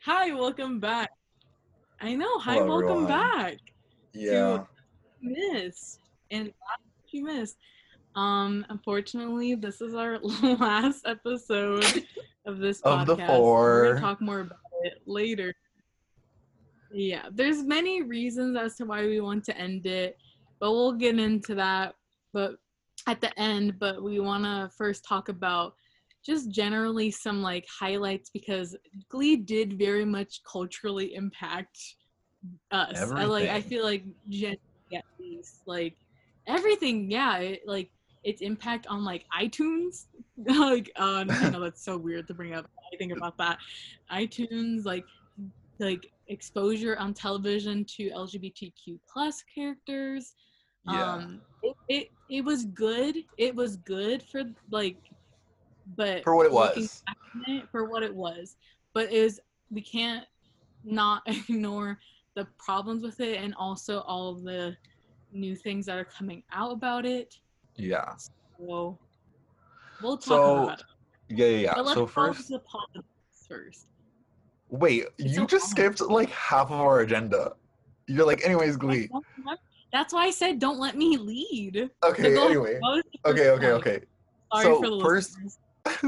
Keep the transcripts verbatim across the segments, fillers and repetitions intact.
Hi, welcome back. I know. Hi, Hello, welcome everyone. back to Yeah. Miss and Last You Missed. Um, unfortunately, this is our last episode of this Of the podcast. We're gonna four. talk more about it later. Yeah, there's many reasons as to why we want to end it, but we'll get into that. But at the end, but we want to first talk about just generally some like highlights because Glee did very much culturally impact us. I like I Everything. feel like generally at least like everything, yeah, it, like its impact on like iTunes, like on I know that's so weird to bring up. I think about that. iTunes, like like exposure on television to L G B T Q plus characters. Yeah. Um, it, it it was good. It was good for like, but For what it looking was. back on it for what it was, but it was we can't not ignore the problems with it and also all of the new things that are coming out about it. Yeah. So we'll talk more So, about it. yeah, yeah, yeah. But let's So go to first, the politics first. wait, It's you so just long. skipped like half of our agenda. You're like, anyways, Glee. That's why I said don't let me lead. So Okay, go ahead. anyway. What was the first Okay, okay, point? okay. Sorry for So the first, listeners.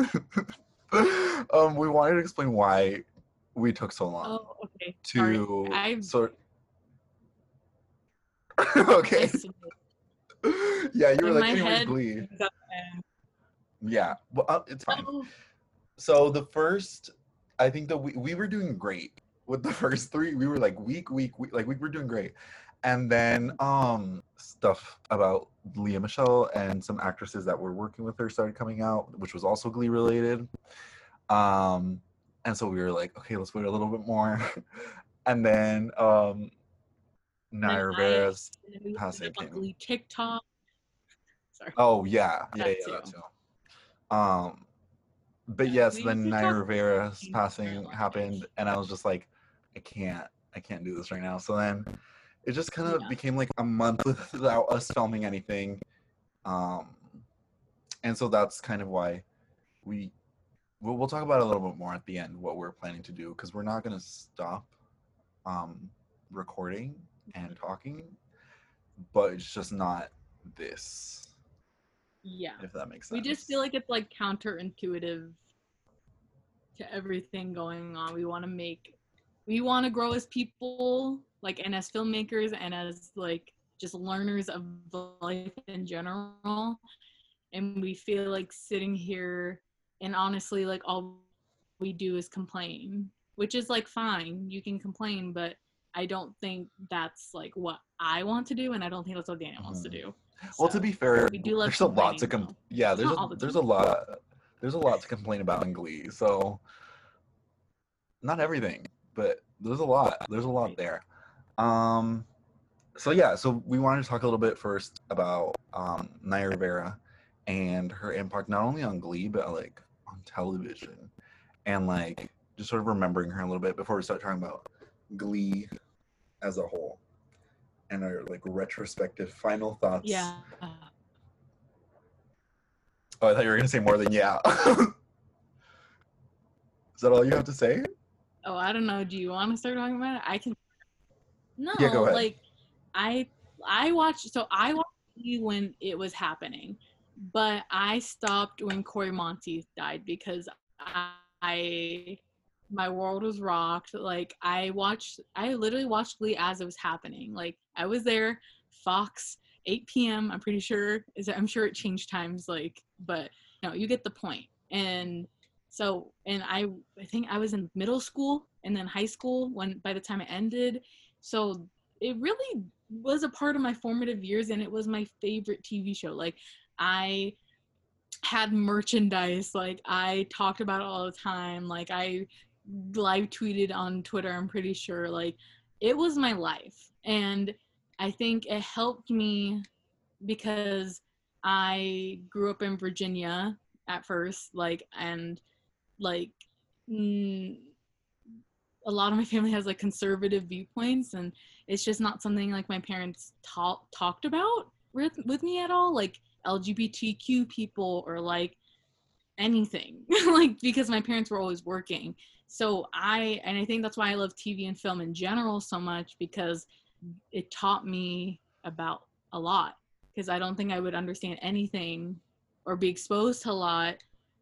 um, we wanted to explain why we took so long Oh, okay. Sorry. to I sort. I Okay. swear. Yeah, you were In like, my anyways, head. Glee. Yeah, well, uh, it's fine. So, So the first, I think that we, we were doing great with the first three. We were like week, week, week, like we were doing great. And then um stuff about Leah Michelle and some actresses that were working with her started coming out, which was also Glee related. Um, and so we were like, okay, let's wait a little bit more. And then um then Naya I Rivera's then we looked passing up on came. Glee TikTok. Sorry, Oh yeah, yeah, that yeah, too. that too. Um, but Yeah, yes, we then we Naya talked Rivera's about passing our happened, life. and I was just like, I can't, I can't do this right now. So then it just kind of Yeah. became like a month without us filming anything, um, and so that's kind of why we we'll, we'll talk about it a little bit more at the end what we're planning to do because we're not gonna stop um, recording and talking, but it's just not this, Yeah. if that makes We just sense. feel like it's like counterintuitive to everything going on. We want to make we want to grow as people, like and as filmmakers and as like just learners of life in general. And we feel like sitting here and honestly like all we do is complain, which is like fine. You can complain, but I don't think that's like what I want to do and I don't think that's what Daniel wants to Mhm. do. Well, to So be fair, we do love there's a lot to complaining com- though. yeah, It's there's not a all the there's time. a lot there's a lot to complain about in Glee. So not everything, but there's a lot. There's a lot Right. there. Um so yeah, so we wanted to talk a little bit first about um Naya Rivera and her impact not only on Glee but like on television and like just sort of remembering her a little bit before we start talking about Glee as a whole and our like retrospective final thoughts. Yeah. Oh, I thought you were gonna say more than yeah. Is that all you have to say? Oh, I don't know. Do you want to start talking about it? I can. Yeah, No, go ahead. like I I watched. So I watched you when it was happening, but I stopped when Corey Monteith died because I my world was rocked. Like I watched. I literally watched Glee as it was happening. Like I was there. Fox eight p.m. I'm pretty sure. Is I'm sure it changed times. Like, but no, you get the point. And so and I I think I was in middle school and then high school when by the time it ended. So it really was a part of my formative years and it was my favorite T V show. Like I had merchandise, like I talked about it all the time. Like I live tweeted on Twitter, I'm pretty sure. Like it was my life. And I think it helped me because I grew up in Virginia at first, like and like mm, a lot of my family has like conservative viewpoints and it's just not something like my parents talk, talked about with, with me at all, like L G B T Q people or like anything like because my parents were always working. so I and I think that's why I love T V and film in general so much, because it taught me about a lot, because I don't think I would understand anything or be exposed to a lot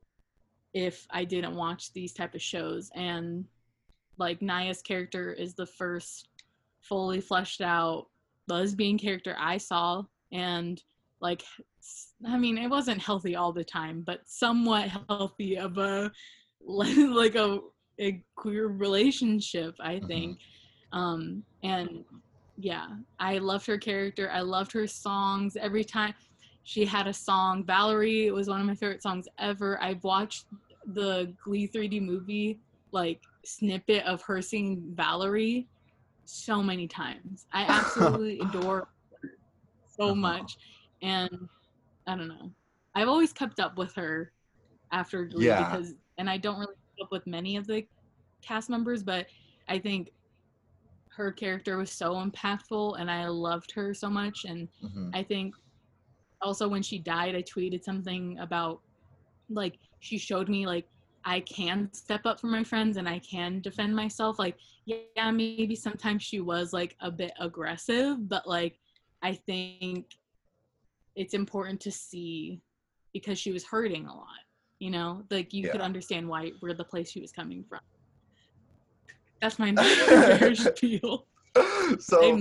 if I didn't watch these type of shows. And like Naya's character is the first fully fleshed out lesbian character I saw, and like I mean it wasn't healthy all the time, but somewhat healthy of a like a, a queer relationship, I think. Mm-hmm. Um and yeah, I loved her character. I loved her songs. Every time she had a song, Valerie, it was one of my favorite songs ever. I've watched the Glee three D movie like snippet of her singing Valerie so many times. I absolutely adore her so much. And I don't know, I've always kept up with her after Glee, yeah. because and I don't really keep up with many of the cast members, but I think her character was so impactful and I loved her so much. And mm-hmm. I think also when she died, I tweeted something about like she showed me like I can step up for my friends and I can defend myself. Like, yeah, maybe sometimes she was like a bit aggressive, but like I think it's important to see because she was hurting a lot, you know, like you yeah. could understand why where the place she was coming from. That's my entire spiel. So,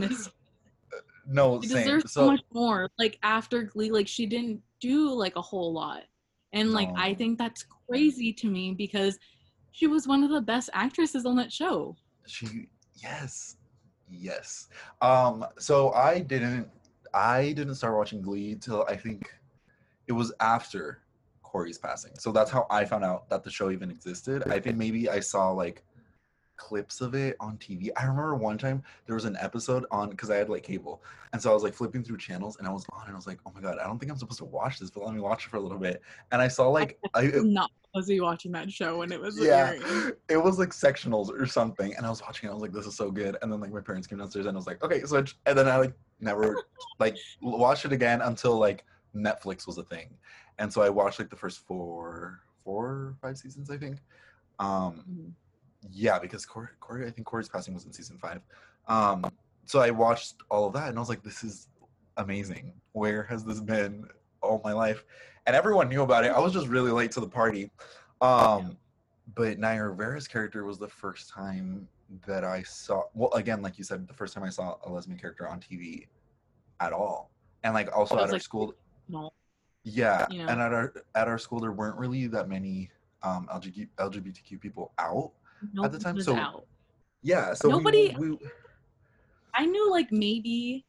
no, she same. deserves so so much more. Like after Glee, like she didn't do like a whole lot. And like, no. I think that's crazy to me because she was one of the best actresses on that show. She, yes, yes. Um, so I didn't, I didn't start watching Glee till I think it was after Corey's passing. So that's how I found out that the show even existed. I think maybe I saw like clips of it on T V. I remember one time there was an episode on, because I had like cable, and so I was like flipping through channels and I was on and I was like, oh my god, I don't think I'm supposed to watch this, but let me watch it for a little bit. And I saw like I was I not supposed to be watching that show when it was yeah airing. It was like sectionals or something, and I was watching it, I was like, this is so good. And then like my parents came downstairs and I was like, okay, switch. And then I like never like watched it again until like Netflix was a thing. And so I watched like the first four four five seasons, I think. um mm-hmm. Yeah, because Corey, Corey, I think Corey's passing was in season five. Um, so I watched all of that and I was like, this is amazing. Where has this been all my life? And everyone knew about it. I was just really late to the party. Um, but Naya Rivera's character was the first time that I saw, well, again, like you said, the first time I saw a lesbian character on T V at all. And like also at our like, school. No. Yeah, you know? And at our at our school, there weren't really that many um, L G B T Q people out. Nobody at the time, was so out. Yeah, so nobody. We, we, I knew like maybe,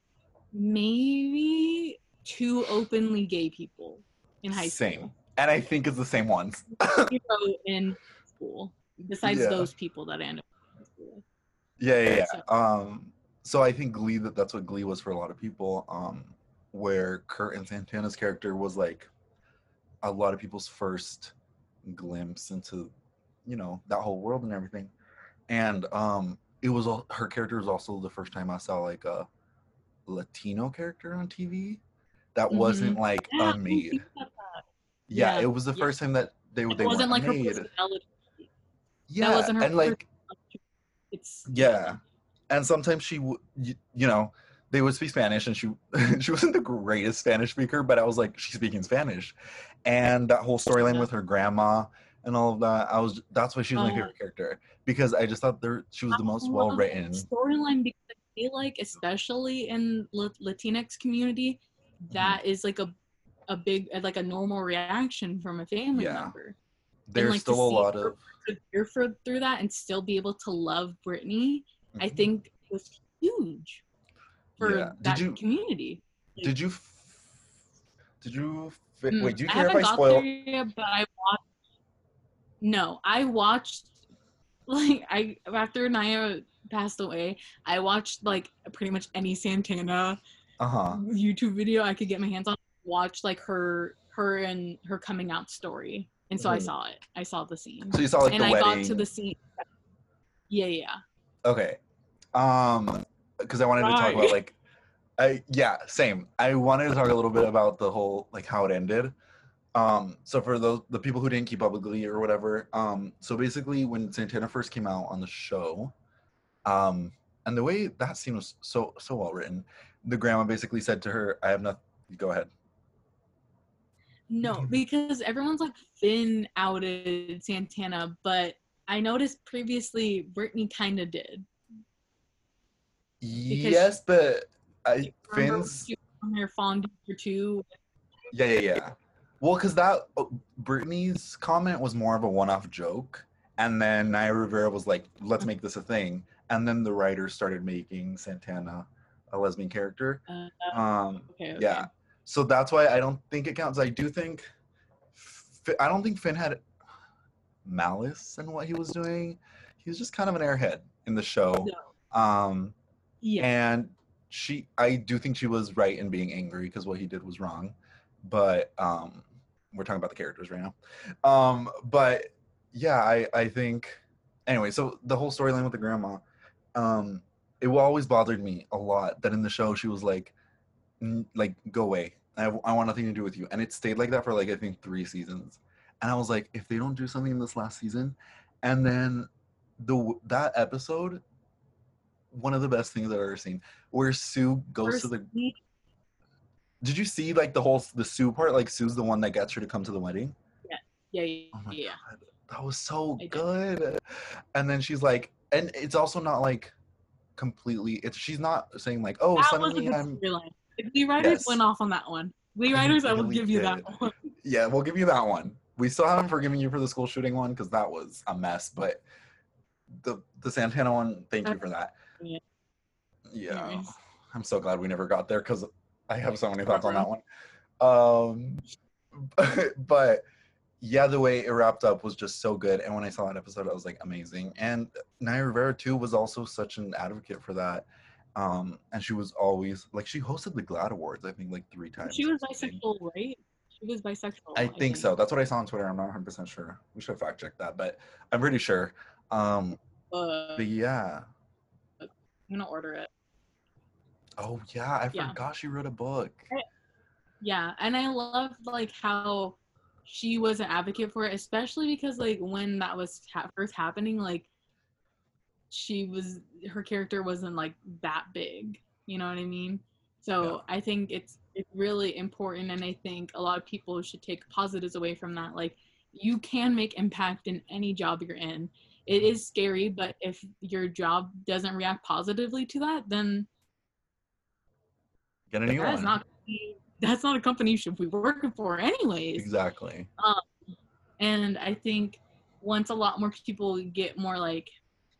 maybe two openly gay people in high same. school. Same, and I think it's the same ones. in school, besides yeah. those people that I ended up in school with. Yeah, yeah, yeah. So. Um, so I think Glee, that that's what Glee was for a lot of people. Um, where Kurt and Santana's character was like a lot of people's first glimpse into, you know, that whole world and everything. And um it was all, her character was also the first time I saw like a Latino character on T V that mm-hmm. wasn't like yeah, a maid. Yeah, yeah, it was the yeah. first time that they it they wasn't weren't like made. Her personality. Yeah, that wasn't her and like it's yeah, and sometimes she would, you, you know, they would speak Spanish, and she she wasn't the greatest Spanish speaker, but I was like, she's speaking Spanish, and that whole storyline yeah. with her grandma and all of that, I was that's why she was my uh, favorite character, because I just thought there she was the most well written storyline, because I feel like especially in the Latinx community, that mm-hmm. is like a a big like a normal reaction from a family yeah. member. There's and, like, still a lot of to for through that and still be able to love Britney, mm-hmm. I think was huge for yeah. that did you, community. Like, did you did you mm, wait? Do you I care haven't if I got spoil? There yet, but I watched. No, I watched like I after Naya passed away, I watched like pretty much any Santana uh-huh. YouTube video I could get my hands on. Watched like her her and her coming out story, and so mm-hmm. I saw it. I saw the scene. So you saw like and the I wedding. got to the scene. Yeah, yeah. Okay, um, because I wanted right. to talk about like, I yeah, same. I wanted to talk a little bit about the whole like how it ended. Um, so for those the people who didn't keep up with Glee or whatever, um, so basically when Santana first came out on the show, um, and the way that scene was so so well written, the grandma basically said to her, "I have nothing." Go ahead. No, because everyone's like Finn outed Santana, but I noticed previously Brittany kind of did. Because she, Yes, but I remember when Finn's she was on her fondue for two? yeah yeah yeah. Well, because that oh, Brittany's comment was more of a one-off joke, and then Naya Rivera was like, "Let's make this a thing," and then the writers started making Santana a lesbian character. Uh, Um, okay, okay. yeah, so that's why I don't think it counts. I do think Fi- I don't think Finn had malice in what he was doing. He was just kind of an airhead in the show. No. Um, Yeah. and she, I do think she was right in being angry because what he did was wrong. But um, we're talking about the characters right now. Um, but yeah, I, I think anyway. So the whole storyline with the grandma, um, it always bothered me a lot that in the show she was like, "N- like go away. I, I want nothing to do with you. And it stayed like that for like I think three seasons. And I was like, if they don't do something in this last season, and then the that episode, one of the best things I've ever seen, where Sue goes to First, the. Did you see like the whole the Sue part? Like Sue's the one that gets her to come to the wedding. yeah, yeah, yeah. Oh my yeah. god, that was so I did. good. And then she's like, and it's also not like completely. It's she's not saying like, oh, That suddenly was a I'm. good storyline. The Glee writers Yes. went off on that one. Glee They writers, I will really give you that did. one. Yeah, we'll give you that one. We still haven't forgiven you for the school shooting one because that was a mess. But the the Santana one, thank you for that. Yeah. Yeah, Anyways. I'm so glad we never got there because I have so many thoughts on Ruh-roh. that one. Um, but, but yeah, the way it wrapped up was just so good. And when I saw that episode, I was like, amazing. And Naya Rivera too was also such an advocate for that. Um, and she was always like she hosted the GLAAD Awards, I think, like three times. She or was something. bisexual, right? She was bisexual. I I think, think so. That's what I saw on Twitter. I'm not one hundred percent sure. We should fact check that, but I'm pretty sure. Um, Uh, but yeah. I'm gonna order it. Oh yeah, I Yeah. forgot she wrote a book. Yeah, and I love like how she was an advocate for it, especially because like when that was ha- first happening, like she was her character wasn't like that big. You know what I mean? So I think it's it's really important, and I think a lot of people should take positives away from that. Like you can make impact in any job you're in. It is scary, but if your job doesn't react positively to that, then Get a new that's one. not that's not a company you should be working for anyways. Exactly. Um, and I think once a lot more people get more like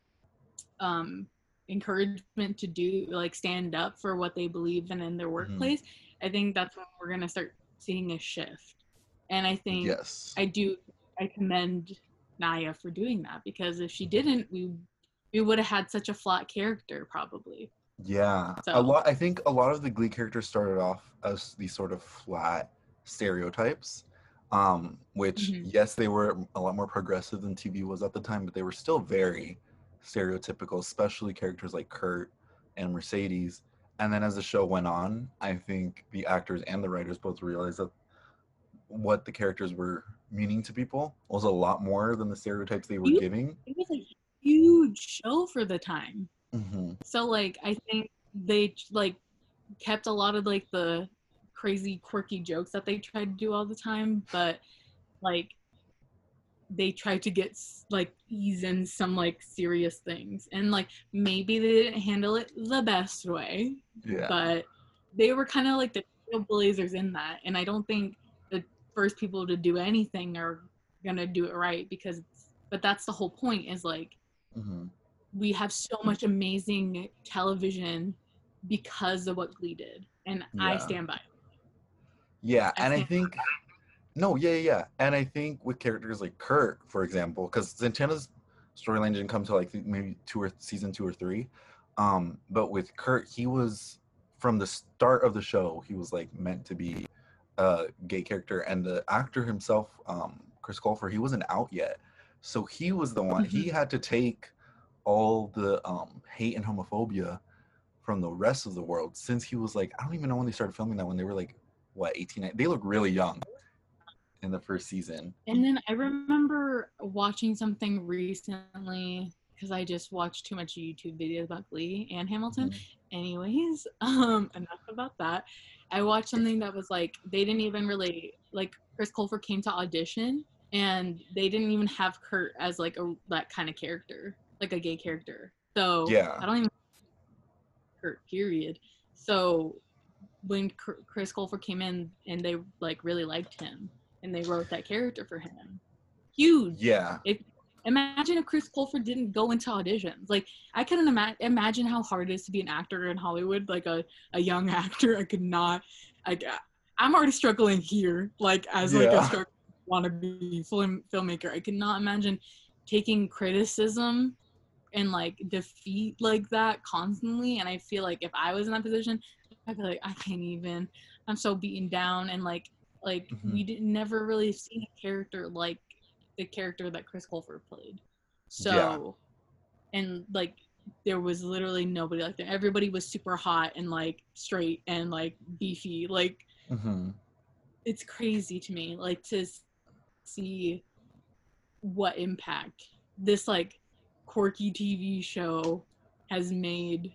um, encouragement to do like stand up for what they believe in in their workplace, mm-hmm. I think that's when we're gonna start seeing a shift. And I think yes. I do I commend Naya for doing that, because if she didn't, we we would have had such a flat character probably. Yeah, so. a lot. I think a lot of the Glee characters started off as these sort of flat stereotypes, um, which mm-hmm. yes, they were a lot more progressive than T V was at the time, but they were still very stereotypical, especially characters like Kurt and Mercedes. And then as the show went on, I think the actors and the writers both realized that what the characters were meaning to people was a lot more than the stereotypes they were you, giving. It was a huge show for the time. Mm-hmm. So like I think they like kept a lot of like the crazy quirky jokes that they tried to do all the time, but like they tried to get like ease in some like serious things, and like maybe they didn't handle it the best way. Yeah. But they were kind of like the trailblazers in that, and I don't think the first people to do anything are gonna do it right, because but that's the whole point, is like mm-hmm. we have so much amazing television because of what Glee did, and yeah. I stand by it. Yeah, I and I think no, yeah, yeah, and I think with characters like Kurt, for example, because Santana's storyline didn't come to like maybe two or season two or three, um, but with Kurt, he was from the start of the show, he was like meant to be a gay character, and the actor himself, um, Chris Colfer, he wasn't out yet, so he was the one. Mm-hmm. He had to take all the um, hate and homophobia from the rest of the world, since he was like, I don't even know when they started filming that, when they were like, what, eighteen? They look really young. in the first season. And then I remember watching something recently because I just watched too much YouTube videos about Glee and Hamilton. Mhm. Anyways, um, enough about that. I watched something that was like they didn't even really like Chris Colfer came to audition and they didn't even have Kurt as like a that kind of character, like a gay character. So Yeah. I don't even Kurt period. So when Chris Colfer came in and they like really liked him and they wrote that character for him. Huge. Yeah. If imagine if Chris Colfer didn't go into auditions. Like I couldn't ima- imagine how hard it is to be an actor in Hollywood, like a, a young actor. I could not. I I'm already struggling here, like as like Yeah. a struggling wannabe film filmmaker. I could not imagine taking criticism and like defeat like that constantly. And I feel like if I was in that position, I'd be like, I can't even. I'm so beaten down, and like like Mhm. we did never really seen a character like the character that Chris Colfer played. So, Yeah. and like there was literally nobody like that. Everybody was super hot and like straight and like beefy. Like Mhm. it's crazy to me, like to see what impact this like quirky T V show has made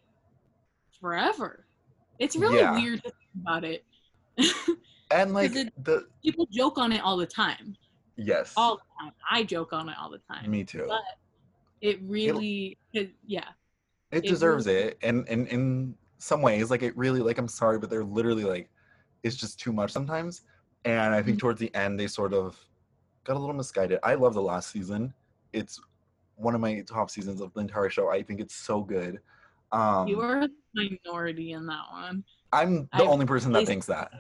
forever. It's really Yeah. weird to think about it. And like it, the people joke on it all the time. yes. All the time. I joke on it all the time. Me too. But it really, it, yeah. It, it deserves really, it, and in in some ways, like it really, like I'm sorry, but they're literally like, it's just too much sometimes. And I think towards the end they sort of got a little misguided. I love the last season. It's one of my top seasons of the entire show. I think it's so good. Um, you are a minority in that one. I'm the I've, only person that thinks that.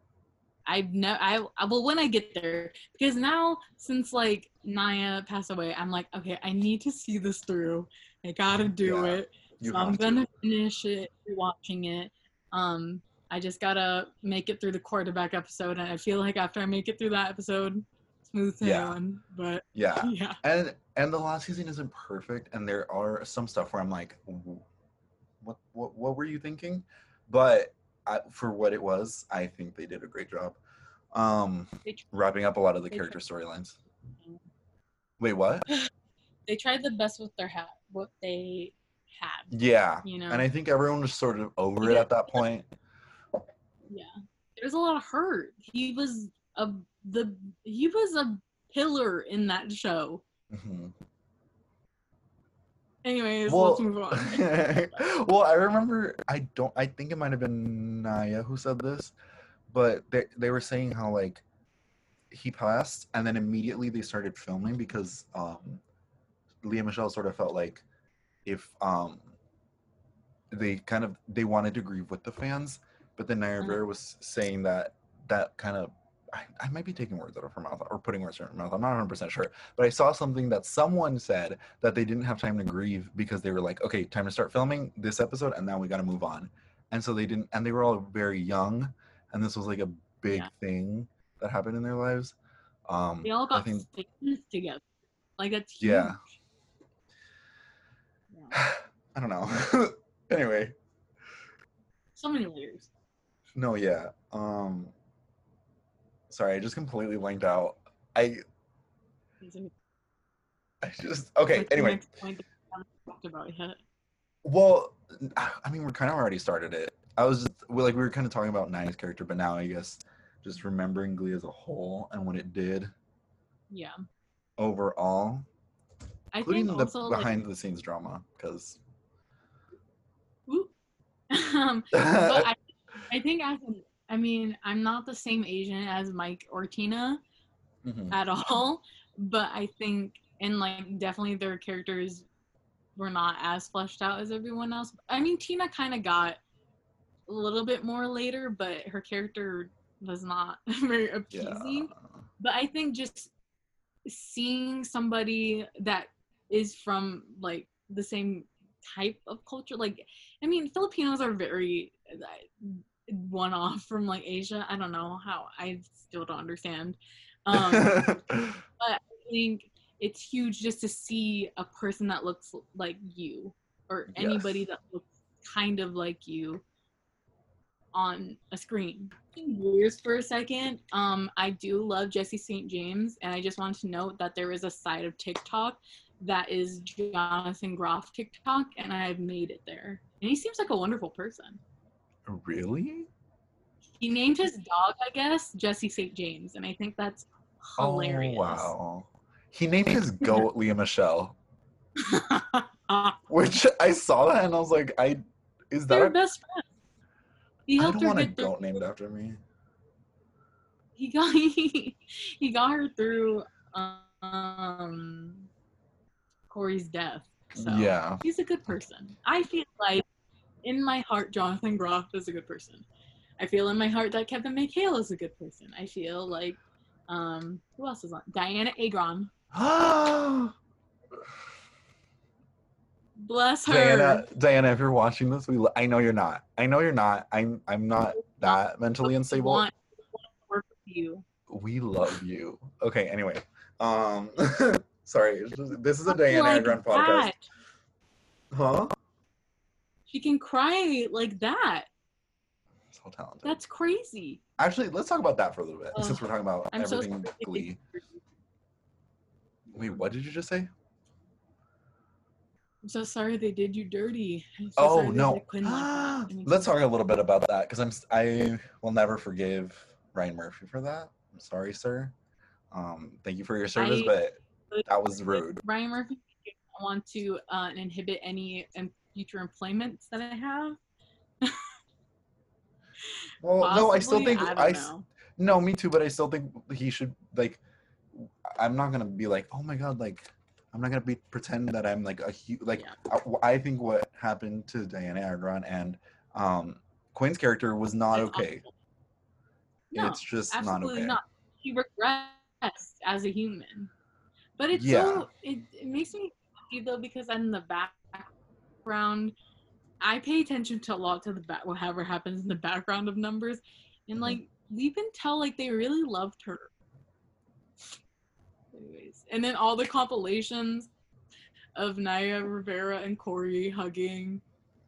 I've never, I, I, well, when I get there, because now since like Naya passed away, I'm like, okay, I need to see this through. I gotta do Yeah, it. you So have I'm gonna to. finish it, watching it. Um, I just gotta make it through the quarterback episode, and I feel like after I make it through that episode, smooth sailing. Yeah. But Yeah. yeah. And and the last season isn't perfect, and there are some stuff where I'm like, what what what were you thinking? But I, for what it was, I think they did a great job. Um, wrapping up a lot of the character storylines. Wait, what? They tried the best with their hat, what they had. Yeah, you know, and I think everyone was sort of over yeah. it at that point. Yeah, there's a lot of hurt. He was a the he was a pillar in that show. Mm-hmm. Anyways, well, let's move on. well, I remember. I don't. I think it might have been Naya who said this, but they they were saying how like he passed, and then immediately they started filming because um, Lea Michele sort of felt like if um, they kind of they wanted to grieve with the fans, but then Naya Rivera was saying that that kind of I, I might be taking words out of her mouth or putting words in her mouth. I'm not one hundred percent sure, but I saw something that someone said that they didn't have time to grieve because they were like, okay, time to start filming this episode, and now we got to move on. And so they didn't, and they were all very young, and this was like a big yeah. thing that happened in their lives. Um, they all got I think, sickness together. Like that's huge. Yeah. yeah. I don't know. Anyway. So many layers. No, yeah. Um, sorry, I just completely blanked out. I. I just okay. What's anyway. Talked about yet? Well, I mean, we're kind of already started it. I was just we like we were kind of talking about Naya's character, but now I guess just remembering Glee as a whole and what it did. Yeah. Overall, I including think the also, behind like, the scenes drama, because. um, but I, I think as I mean, I'm not the same Asian as Mike or Tina mm-hmm. at all, but I think and like definitely their characters were not as fleshed out as everyone else. I mean, Tina kind of got a little bit more later, but her character was not very appeasing. Yeah. But I think just seeing somebody that is from like the same type of culture, like I mean, Filipinos are very one-off from like Asia. I don't know how. I still don't understand. Um, but I think it's huge just to see a person that looks like you or anybody yes. that looks kind of like you on a screen. Years for a second. Um, I do love Jesse Saint James, and I just wanted to note that there is a side of TikTok that is Jonathan Groff TikTok, and I've made it there. And he seems like a wonderful person. Really? He named his dog, I guess, Jesse Saint James, and I think that's hilarious. Oh, wow. He named his goat Leah Michelle, which I saw that and I was like, I is that They're a, best friends. He I helped don't her want a get through. goat named after me. He got he, he got her through um Corey's death. So Yeah. he's a good person. I feel like in my heart, Jonathan Groff is a good person. I feel in my heart that Kevin McHale is a good person. I feel like um who else is on? Diana Agron. Bless her. Diana, Diana, if you're watching this, we I know you're not. I know you're not. I'm I'm not that mentally unstable. Want to work with you. We love you. Okay, anyway. Um sorry. This is a Diana like Agron podcast. that. Huh? She can cry like that. So talented. That's crazy. Actually, let's talk about that for a little bit, Ugh. since we're talking about I'm so everything sorry. Glee. Wait, what did you just say? I'm so sorry they did you dirty. I'm so Oh sorry they no! did Quinn like that. I mean, Let's talk a little bit about that because I'm I will never forgive Ryan Murphy for that. I'm sorry, sir. Um, thank you for your service, I- but that was rude. Ryan Murphy, I want to uh, inhibit any um, future employments that I have. Well, no, I still Possibly, think I don't I, know. no, me too, but I still think he should like. I'm not gonna be like, oh my god, like I'm not gonna be pretend that I'm like a huge like. Yeah. I, I think what happened to Diana Agron and um, Quinn's character was not It's okay. awful. No, It's just not absolutely okay. not. He regressed as a human, but it's Yeah. so it, it makes me happy though because in the background, I pay attention to a lot to the back whatever happens in the background of numbers, and Mhm. like you can tell like they really loved her. Anyways, and then all the compilations of Naya Rivera and Corey hugging.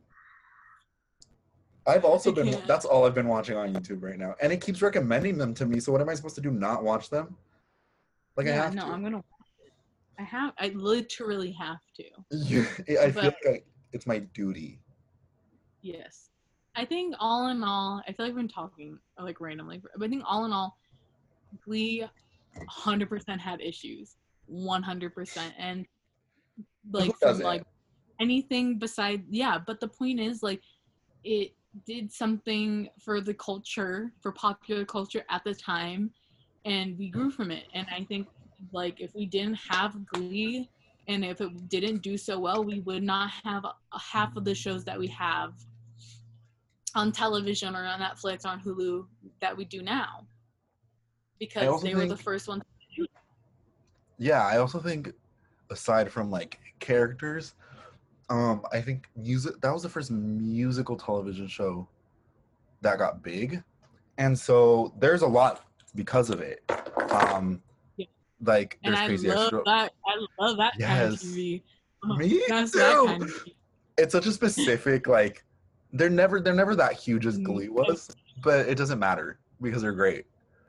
I've also I been. can't. That's all I've been watching on YouTube right now, and it keeps recommending them to me. So what am I supposed to do? Not watch them? Like I yeah, have no, to. I'm gonna watch it. I have. I literally have to. Yeah, I feel But- like I, it's my duty. Yes. I think all in all, I feel like we've been talking like randomly, but I think all in all, Glee one hundred percent had issues. one hundred percent. And like Who from doesn't? like anything beside, yeah, but the point is like it did something for the culture, for popular culture at the time, and we grew from it. And I think like if we didn't have Glee and if it didn't do so well, we would not have a, half of the shows that we have on television or on Netflix or on Hulu that we do now, because also they were the think- first ones to do it. Yeah, I also think aside from like characters, um, I think music that was the first musical television show that got big. And so there's a lot because of it. Um Yeah. like And there's I crazy love extra. that. I love that kind of Yes. T V. Oh, Me that's too. that kind of T V. It's such a specific like they're never they're never that huge as Mm, Glee was, but it doesn't matter because they're great.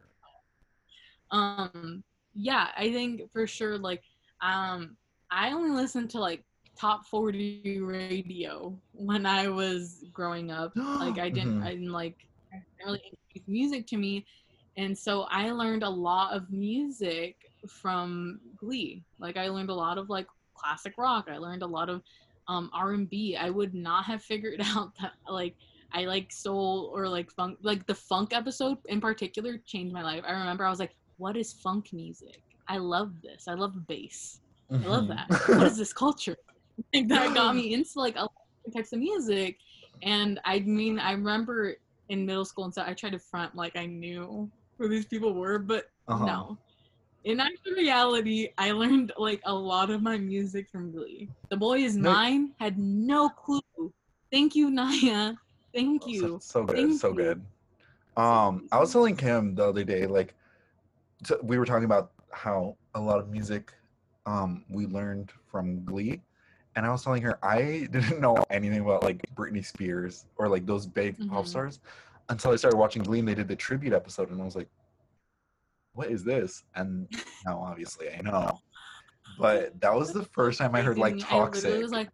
Um, yeah, I think for sure. Like, um, I only listened to like top forty radio when I was growing up. Like, I didn't, Mhm. I didn't like I didn't really introduce music to me, and so I learned a lot of music from Glee. Like, I learned a lot of like classic rock. I learned a lot of um R and B. I would not have figured out that like I like soul or like funk. Like the funk episode in particular changed my life. I remember I was like, what is funk music? I love this. I love bass. I love that. Mhm. What is this culture? Like, that got me into like a lot of types of music. And I mean, I remember in middle school and stuff, I tried to front like I knew who these people were, but Uh-huh. no. In actual reality, I learned like a lot of my music from Glee. The Boy Is No- Mine had no clue. Thank you, Naya. Thank So, you. so good, Thank so you. good. Um, I was telling Kim the other day, like, t- we were talking about how a lot of music um, we learned from Glee, and I was telling her I didn't know anything about like Britney Spears or like those big pop Mhm. stars until I started watching Glee and they did the tribute episode, and I was like, what is this? And now obviously I know. But that was the first time I heard like I literally Toxic. was like,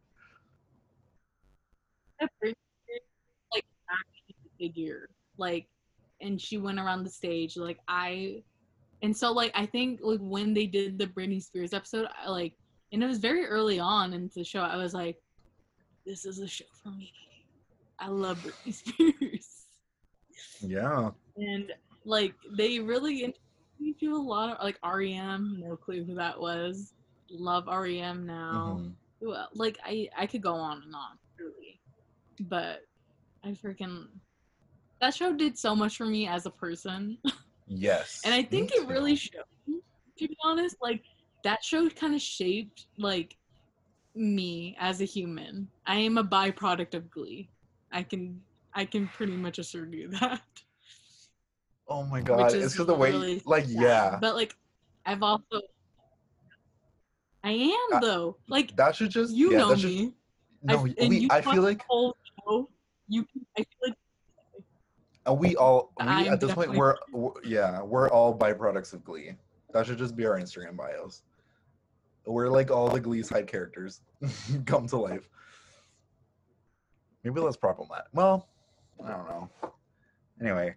like action figure, like, and she went around the stage, like I, and so like I think like when they did the Britney Spears episode, I, like, and it was very early on in the show, I was like, this is a show for me. I love Britney Spears. Yeah. And like they really introduced me to a lot of like R E M, no clue who that was. Love R E M now. Mm-hmm. Well, like I I could go on and on, really. But I freaking that show did so much for me as a person. Yes. And I think me it really too. showed, to be honest, like that show kind of shaped like me as a human. I am a byproduct of Glee. I can I can pretty much assure you that. Oh my Which god. is It's because the way really like sad. yeah. But like I've also I am Uh, though. Like That should just you yeah, know that should me. no I've, and we you I watch feel the like whole show. You I feel like uh, we all we I'm at this point definitely we're, we're yeah, we're all byproducts of Glee. That should just be our Instagram bios. We're like all the Glee side characters come to life. Maybe let's problem that. Well, I don't know. Anyway,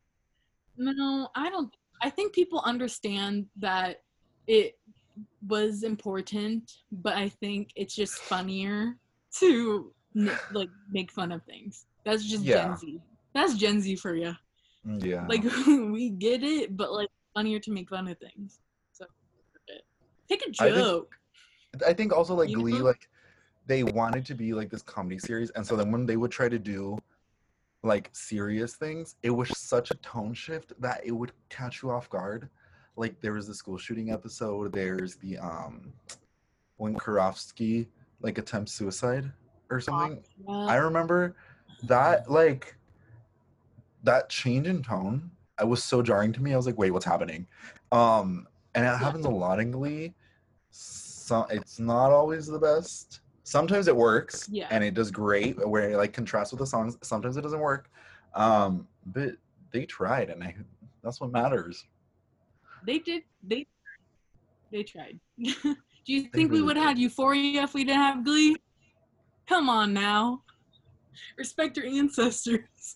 no, I don't I think people understand that it was important, but I think it's just funnier to like make fun of things. That's just yeah, Gen Z. That's Gen Z for you. yeah. Like we get it, but like funnier to make fun of things. So take a I think joke. I think also like You Glee, know? like they wanted to be like this comedy series, and so then when they would try to do like serious things, it was such a tone shift that it would catch you off guard. Like there was the school shooting episode. There's the um when Karofsky like attempts suicide or something. I remember that like that change in tone. I was so jarring to me. I was like, wait, what's happening? Um, and it happens a lot in Glee. So it's not always the best. Sometimes it works, Yeah. and it does great where it like contrasts with the songs. Sometimes it doesn't work, um, but they tried, and I, that's what matters. They did. They they tried. Do you They think we really would have did. had Euphoria if we didn't have Glee? Come on now, respect your ancestors.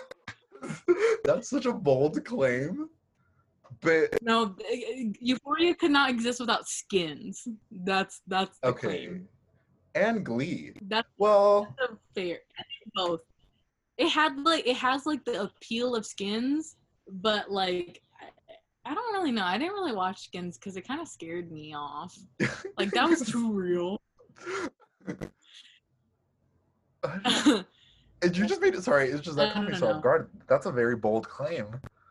That's such a bold claim, but No, Euphoria could not exist without Skins. That's that's the okay, claim. and Glee. That's, Well, that's fair. Both. It had like it has like the appeal of Skins, but like I, I don't really know. I didn't really watch Skins because it kind of scared me off. Like that was too real. And you just made it. Sorry, it's just that caught me so off guard. That's a very bold claim.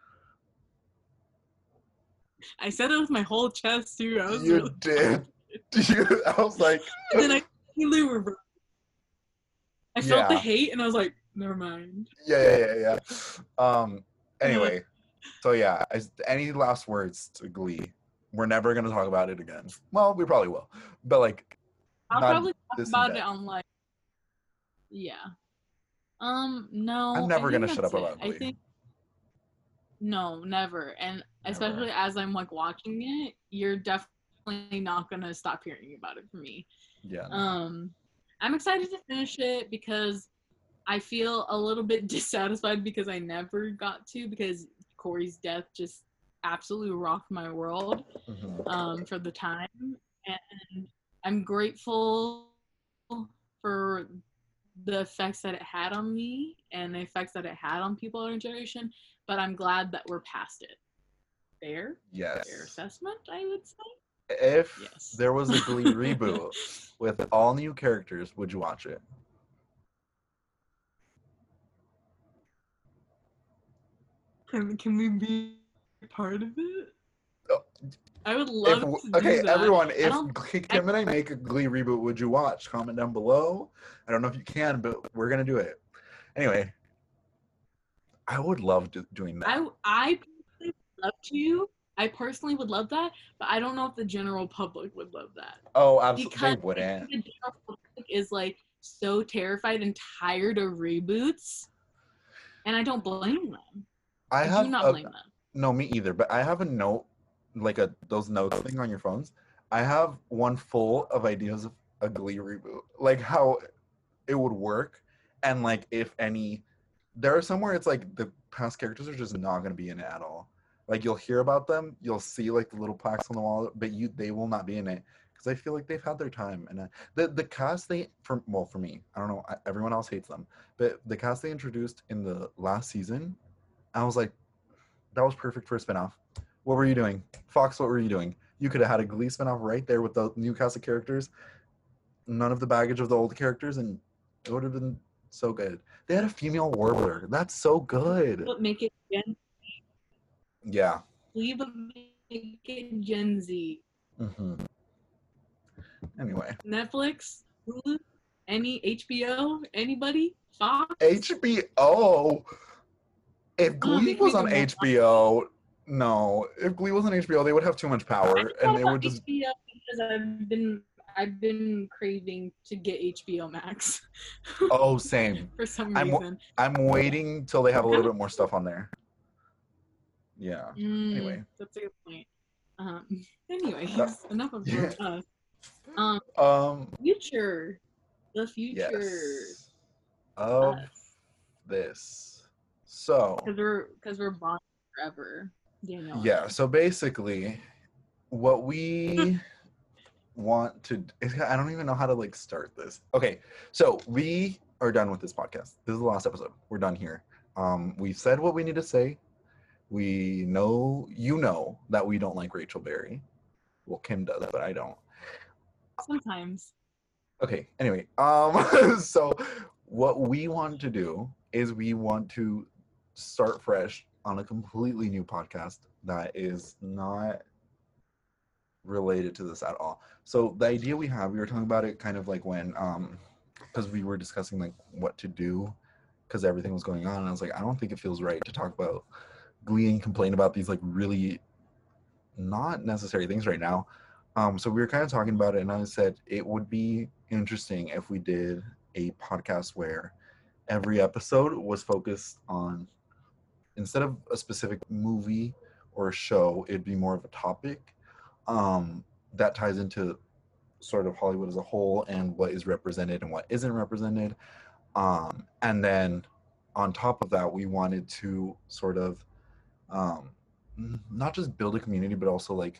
I said it with my whole chest too. I was You really did. You, I was like. and then I completely reversed. I felt Yeah. the hate, and I was like, never mind. Yeah, yeah, yeah, yeah. Um. Anyway, so yeah. Is, any last words to Glee? We're never gonna talk about it again. Well, we probably will, but like. I'll not probably talk this about in it depth. on like, yeah. Um, no. I'm never I gonna think shut up that's about it. I Glee. think no, never. And Never. especially as I'm like watching it, you're definitely not gonna stop hearing about it from me. Yeah. no. Um, I'm excited to finish it because I feel a little bit dissatisfied because I never got to because Corey's death just absolutely rocked my world Mhm. um, for the time. And I'm grateful for the effects that it had on me and the effects that it had on people in our generation, but I'm glad that we're past it. Fair? Yes. Fair assessment, I would say. If Yes. there was a Glee reboot with all new characters, would you watch it? Can, can we be part of it? Oh, I would love If, to do okay, that. everyone, I if don't- Kim and I make a Glee reboot, would you watch? Comment down below. I don't know if you can, but we're gonna do it. Anyway, I would love do, doing that. I I personally would love to. I personally would love that, but I don't know if the general public would love that. oh, absolutely, Because they wouldn't. I think the general public is like so terrified and tired of reboots. And I don't blame them. I I do have not a blame them. no, me either. But I have a note, like a those notes thing on your phones. I have one full of ideas of a Glee reboot, like how it would work, and like if any. There are somewhere it's like the past characters are just not going to be in it at all. Like you'll hear about them, you'll see like the little plaques on the wall, but you they will not be in it because I feel like they've had their time. And uh, the the cast they for well for me, I don't know, I, everyone else hates them, but the cast they introduced in the last season, I was like, that was perfect for a spinoff. What were you doing, Fox? What were you doing? You could have had a Glee spinoff right there with the new cast of characters, none of the baggage of the old characters, and it would have been so good. They had a female warbler. That's so good. But make it Gen Yeah. Leave but make it Gen Z. Mm-hmm. Anyway. Netflix, Hulu, any H B O, anybody, Fox. H B O. If Glee Oh, was on H B O, no. If Glee was on H B O, they would have too much power, and it would just. H B O because I've been I've been craving to get H B O Max. Oh, same. For some I'm, reason. I'm waiting till they have a little bit more stuff on there. Yeah. Mm, anyway. That's a good point. Um, anyways, That, enough of yeah. us. Um, um, future. The future. Yes. Of us. this. So. Because we're, cause we're bonded forever. Daniel. Yeah, so basically, what we want to I don't even know how to like start this. Okay, so we are done with this podcast. This is the last episode. We're done here. Um, we've said what we need to say. We know you know that we don't like Rachel Berry. Well, Kim does, but I don't. Sometimes. Okay, anyway, um, so what we want to do is we want to start fresh on a completely new podcast that is not related to this at all. So the idea we have, we were talking about it kind of like when, um, because we were discussing like what to do because everything was going on. And I was like, I don't think it feels right to talk about Glee and complain about these like really not necessary things right now. Um, so we were kind of talking about it, and I said it would be interesting if we did a podcast where every episode was focused on, instead of a specific movie or a show, it'd be more of a topic um, that ties into sort of Hollywood as a whole and what is represented and what isn't represented. Um, and then on top of that, we wanted to sort of um, not just build a community, but also like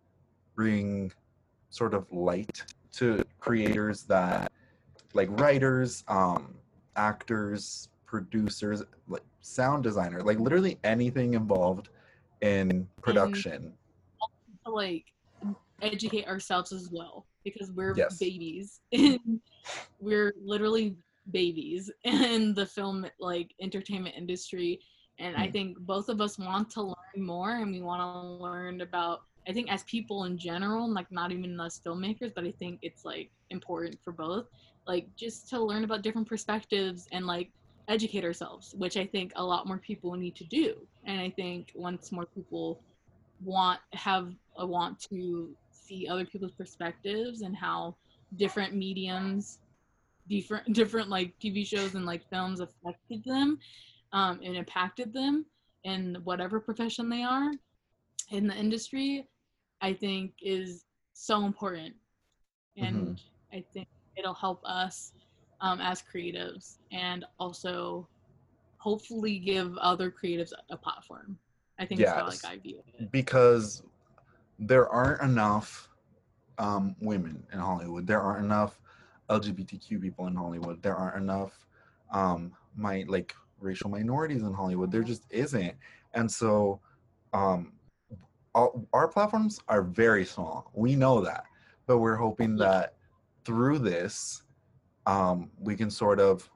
bring sort of light to creators that like writers, um, actors, producers, like sound designer, like literally anything involved in production. To like educate ourselves as well, because we're Yes. babies and we're literally babies in the film like entertainment industry. And I think both of us want to learn more, and we want to learn about, I think as people in general, like not even us filmmakers, but I think it's like important for both, like just to learn about different perspectives and like educate ourselves, which I think a lot more people need to do. And I think once more people want have a want to see other people's perspectives and how different mediums, different different like T V shows and like films affected them um, and impacted them in whatever profession they are in the industry, I think is so important. And mm-hmm. I think it'll help us um, as creatives, and also hopefully give other creatives a platform. I think yes. It's how like I view it. Because there aren't enough um, women in Hollywood. There aren't enough L G B T Q people in Hollywood. There aren't enough um, my like racial minorities in Hollywood. There just isn't. And so um, all, our platforms are very small. We know that. But we're hoping yeah. that through this, um, we can sort of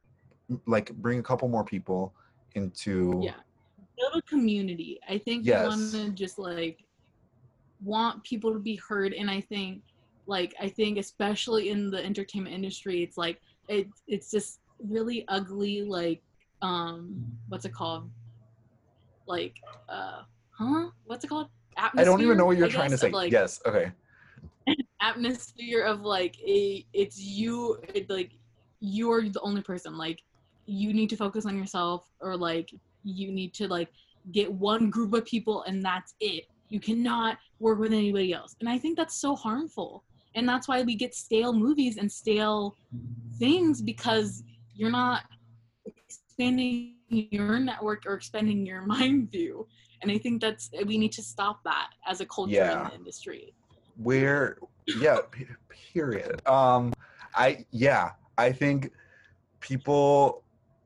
like bring a couple more people into... Yeah. Build a community. I think yes. we want to just like want people to be heard. And I think like I think especially in the entertainment industry, it's like it it's just really ugly, like um what's it called? Like uh huh? What's it called? Atmosphere, I don't even know what you're I trying guess, to say. Like, yes, okay. Atmosphere of like a it's you it, like you're the only person. Like you need to focus on yourself, or like you need to like get one group of people and that's it. You cannot work with anybody else. And I think that's so harmful. And that's why we get stale movies and stale things, because you're not expanding your network or expanding your mind view. And I think that's, we need to stop that as a culture Yeah. in the industry. Where, yeah, p- period. Um, I, yeah, I think people,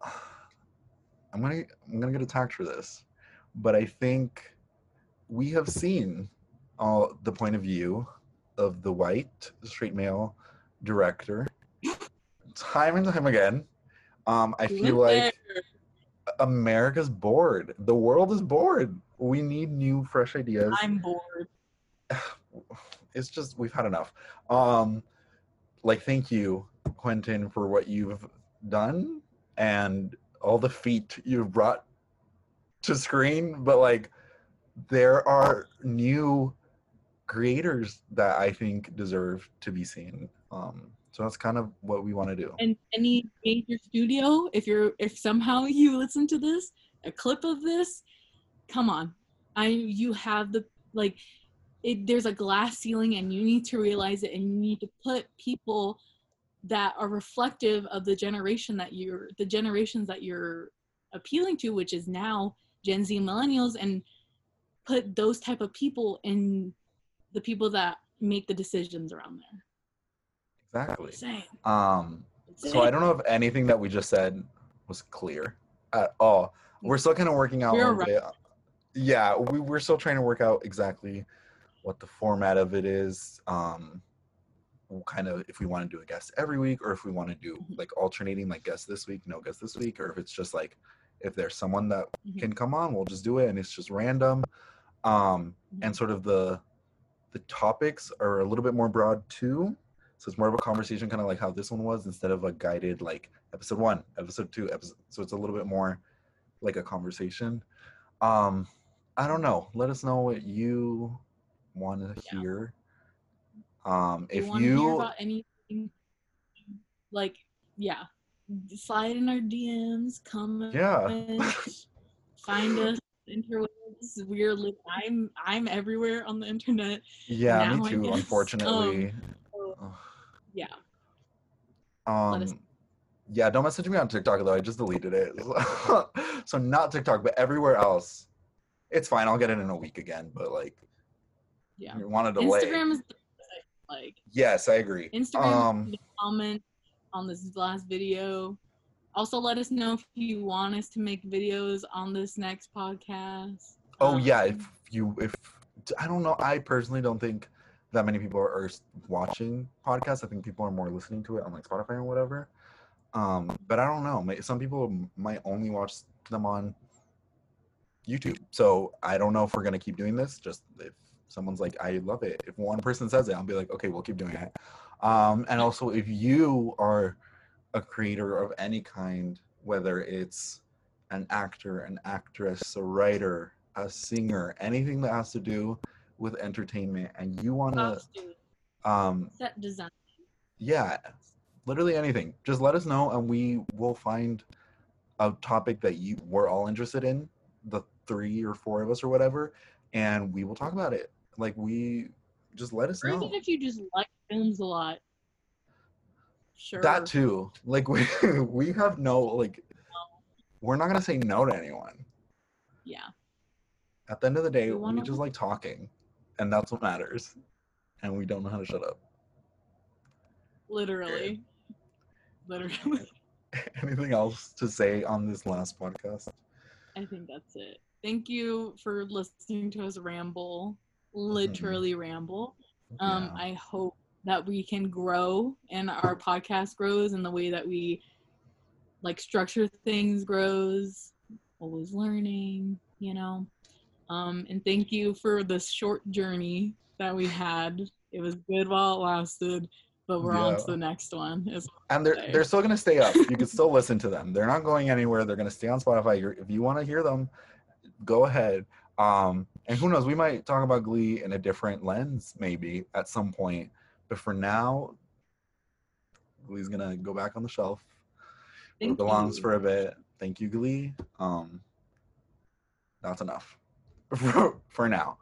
I'm gonna, I'm gonna get attacked for this, but I think we have seen uh, the point of view of the white straight male director time and time again. Um, I We feel went like there. America's bored. The world is bored. We need new, fresh ideas. I'm bored. It's just, we've had enough. Um, like, thank you, Quentin, for what you've done and all the feat you've brought to screen. But like, there are new creators that I think deserve to be seen. Um, so that's kind of what we want to do. And any major studio, if you're if somehow you listen to this, a clip of this, come on. I you have the like it, there's a glass ceiling and you need to realize it, and you need to put people that are reflective of the generation that you're the generations that you're appealing to, which is now Gen Z and millennials, and put those type of people in the people that make the decisions around there. Exactly. Same. Um, so I don't know if anything that we just said was clear at all. We're still kind of working out. You're a bit. Yeah, we, we're still trying to work out exactly what the format of it is. Um, kind of if we want to do a guest every week, or if we want to do like alternating, like guest this week, no guest this week, or if it's just like if there's someone that mm-hmm. can come on, we'll just do it and it's just random. Um, mm-hmm. And sort of the the topics are a little bit more broad too. So it's more of a conversation, kind of like how this one was, instead of a guided like episode one, episode two, episode. So it's a little bit more like a conversation. Um, I don't know. Let us know what you want to yeah. hear. Um, if if you want to you hear about anything, like yeah, slide in our D Ms, comment, yeah, find us interwebs. We're like I'm I'm everywhere on the internet. Yeah, now, me too. Unfortunately, um, so, yeah. Um, yeah, don't message me on TikTok though. I just deleted it. So not TikTok, but everywhere else, it's fine. I'll get it in a week again. But like, yeah, you want to delay. Instagram is like. Yes, I agree. Instagram, um, comment on this last video. Also, let us know if you want us to make videos on this next podcast. Oh um, yeah, if you if I don't know, I personally don't think that many people are watching podcasts. I think people are more listening to it on like Spotify or whatever. Um, but I don't know. Some people might only watch them on YouTube. So I don't know if we're gonna keep doing this. Just if someone's like, I love it. If one person says it, I'll be like, okay, we'll keep doing it. Um, and also, if you are a creator of any kind, whether it's an actor, an actress, a writer, a singer, anything that has to do with entertainment, and you want to um set design, yeah, literally anything, just let us know and we will find a topic that you we're all interested in, the three or four of us or whatever, and we will talk about it. Like, we just let us or know. even if you just like films a lot, sure, that too. Like, we we have no like we're not gonna say no to anyone. Yeah, at the end of the day, we, wanna... we just like talking, and that's what matters, and we don't know how to shut up. Literally. Literally. Anything else to say on this last podcast? I think that's it. Thank you for listening to us ramble. Literally mm-hmm. ramble. Um, yeah. I hope that we can grow and our podcast grows, and the way that we like structure things grows. Always learning, you know. Um, and thank you for the short journey that we had. It was good while it lasted, but we're yeah. on to the next one. And they're they're still gonna stay up. You can still listen to them. They're not going anywhere. They're gonna stay on Spotify. You're, if you want to hear them, go ahead. Um, and who knows? We might talk about Glee in a different lens, maybe at some point. But for now, Glee's gonna go back on the shelf. Thank belongs you. for a bit. Thank you, Glee. Um, that's enough for, for now.